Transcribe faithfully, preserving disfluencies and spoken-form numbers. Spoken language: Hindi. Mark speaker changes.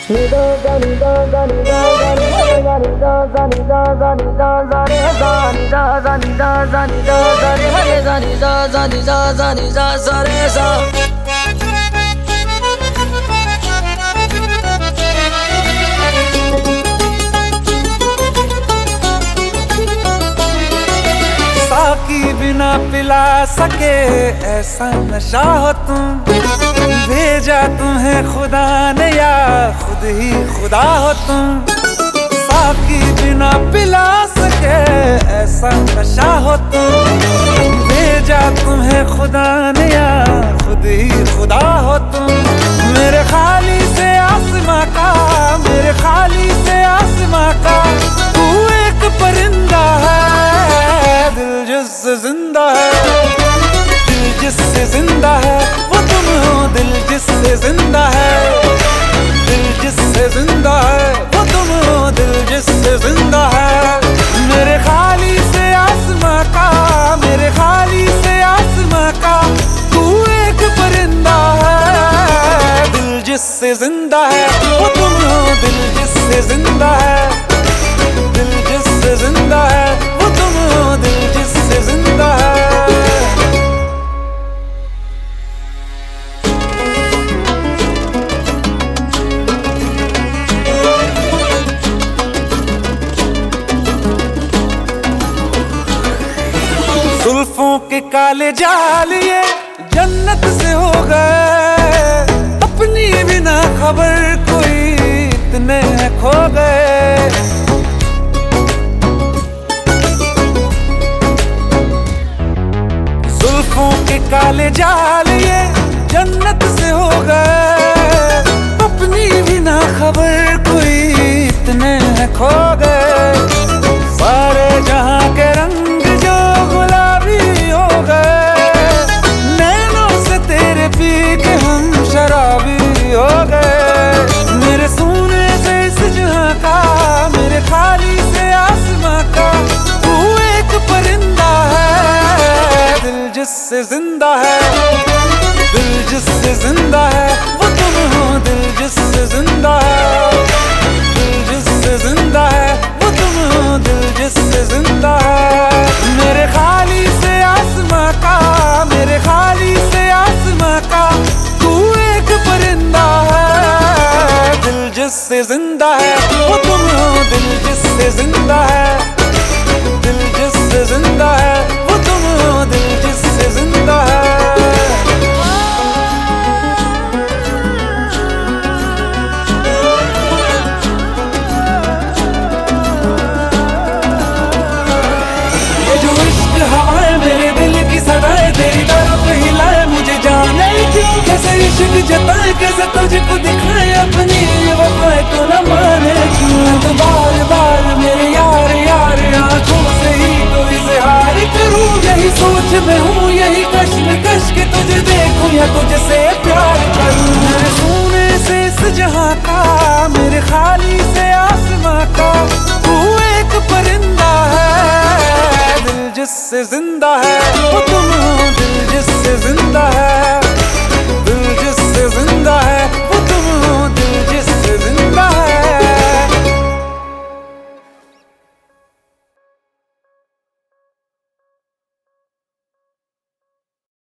Speaker 1: साकी बिना पिला सके ऐसा नशा हो तुम, भेजा तुम्हें खुदा ने या खुद ही खुदा हो तुम। साकी बिना पिला सके ऐसा नशा हो तुम, भेजा तुम्हें खुदा ने या खुद ही खुदा हो तुम। मेरे खाली से आसमां का, मेरे खाली से आसमां का तू एक परिंदा है। दिल जिससे जिंदा है, दिल जिससे जिंदा है वो तुम हो। दिल जिससे जिंदा है, दिल जिससे जिंदा है वो तुम हो। दिल जिससे जिंदा है। मेरे खाली से आसमां का, मेरे खाली से आसमां का तू एक परिंदा है। दिल जिससे जिंदा है वो तुम हो। दिल जिससे जिंदा है, दिल जिससे जिंदा है वो तुम हो। दिल जिससे जिंदा है। जुल्फों के काले जाल ये जन्नत से हो गए, अपनी बिना खबर कोई इतने खो गए। जुल्फों के काले जाल ये जन्नत से हो गए, अपनी बिना खबर कोई इतने खो गए। सारे जहां के रंग जो गुलाबी हो गए, नैनों से तेरे पी के हम शराबी हो गए। मेरे सोने से इस जहां का, मेरे खाली से आसमां का तू एक परिंदा है। दिल जिससे जिंदा है, दिल जिससे जिंदा है वो तुम हो। दिल जिससे जिंदा है, दिल जिससे जिंदा है वो तुम हो। दिल जिससे जिंदा है। मेरे खाली से आसमां का, मेरे खाली से आसमां का तू एक परिंदा है। दिल जिससे जिंदा है वो तुम हो। दिल जिससे जिंदा है, दिल जिससे जिंदा है वो तुम हो। दिल जिससे जिंदा है। कैसे इश्क जताए, कैसे तुझको दिखाए अपनी वफाएं तो न माने क्यों। तो बार बार मेरे यार यार आंखों से ही तो इज़हार करूं। यही सोच में हूँ, यही कश्म कश के तुझे देखूं या तुझसे प्यार करूं। मेरे सोने से इस जहां का, मेरे खाली से आसमां का तू एक परिंदा है। दिल जिससे जिंदा